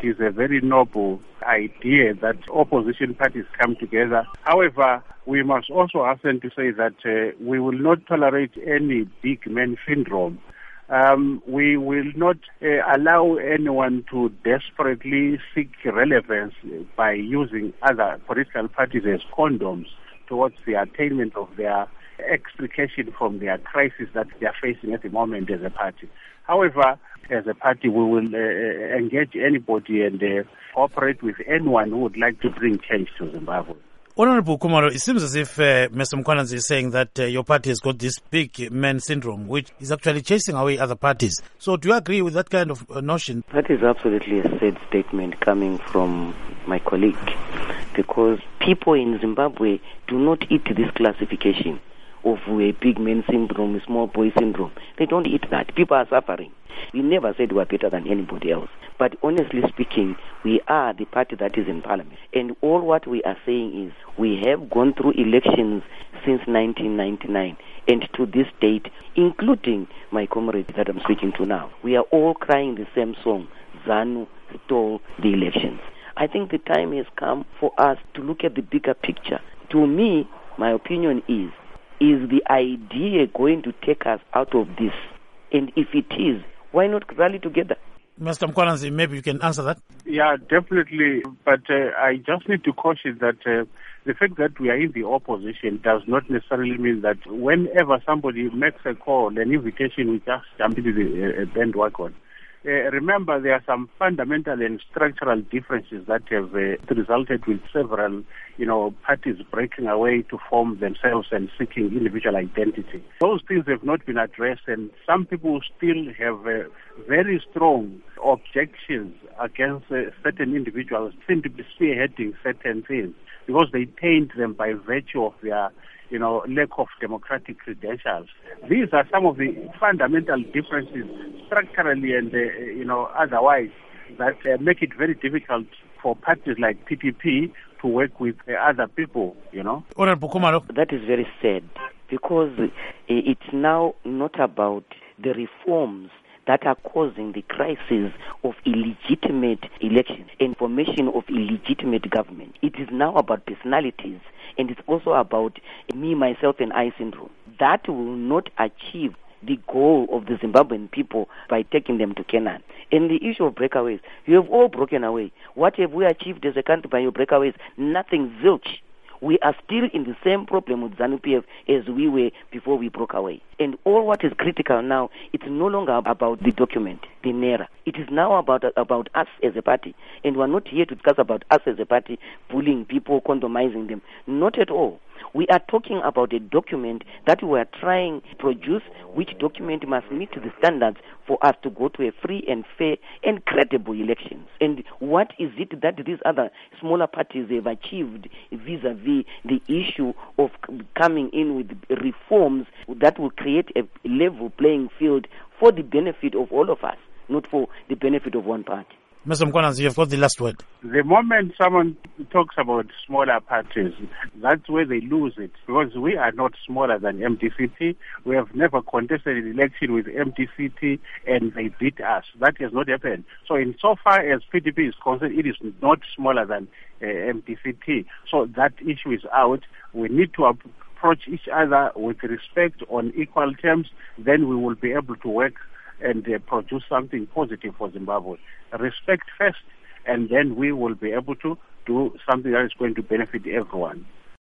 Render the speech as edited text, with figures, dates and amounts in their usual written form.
is a very noble idea that opposition parties come together. However, we must also hasten to say that we will not tolerate any big man syndrome. We will not allow anyone to desperately seek relevance by using other political parties as condoms towards the attainment of their extrication from their crisis that they are facing at the moment as a party. However, as a party, we will engage anybody and cooperate with anyone who would like to bring change to Zimbabwe. Honorable Khumalo, it seems as if Mr. Mkhwananzi is saying that your party has got this big man syndrome, which is actually chasing away other parties. So do you agree with that kind of notion? That is absolutely a sad statement coming from my colleague, because people in Zimbabwe do not eat this classification of a big man syndrome, a small boy syndrome. They don't eat that. People are suffering. We never said we are better than anybody else. But honestly speaking, we are the party that is in parliament. And all what we are saying is we have gone through elections since 1999 and to this date, including my comrade that I'm speaking to now. We are all crying the same song, ZANU stole the elections. I think the time has come for us to look at the bigger picture. To me, my opinion is the idea going to take us out of this? And if it is, why not rally together? Mr. Mkhwananzi, maybe you can answer that. Yeah, definitely. But I just need to caution that the fact that we are in the opposition does not necessarily mean that whenever somebody makes a call, an invitation, we just jump into the bandwagon. Remember, there are some fundamental and structural differences that have resulted with several, parties breaking away to form themselves and seeking individual identity. Those things have not been addressed, and some people still have very strong objections against certain individuals simply spearheading certain things because they taint them by virtue of their lack of democratic credentials. These are some of the fundamental differences structurally and, otherwise that make it very difficult for parties like PPP to work with other people, Honorable Khumalo. That is very sad because it's now not about the reforms that are causing the crisis of illegitimate elections and formation of illegitimate government. It is now about personalities, and it's also about me, myself, and I syndrome. That will not achieve the goal of the Zimbabwean people by taking them to Canaan. And the issue of breakaways, you have all broken away. What have we achieved as a country by your breakaways? Nothing, zilch. We are still in the same problem with ZANU-PF as we were before we broke away. And all what is critical now, it's no longer about the document, the NERA. It is now about us as a party. And we're not here to discuss about us as a party, bullying people, condomizing them. Not at all. We are talking about a document that we are trying to produce, which document must meet the standards for us to go to a free and fair and credible elections. And what is it that these other smaller parties have achieved vis-a-vis the issue of coming in with reforms that will create a level playing field for the benefit of all of us, not for the benefit of one party? Mr. Mkhwananzi, you've got the last word. The moment someone talks about smaller parties, that's where they lose it, because we are not smaller than MDCT. We have never contested an election with MDCT and they beat us. That has not happened. So insofar as PDP is concerned, it is not smaller than MDCT. So that issue is out. We need to approach each other with respect on equal terms. Then we will be able to work and produce something positive for Zimbabwe. Respect first, and then we will be able to do something that is going to benefit everyone.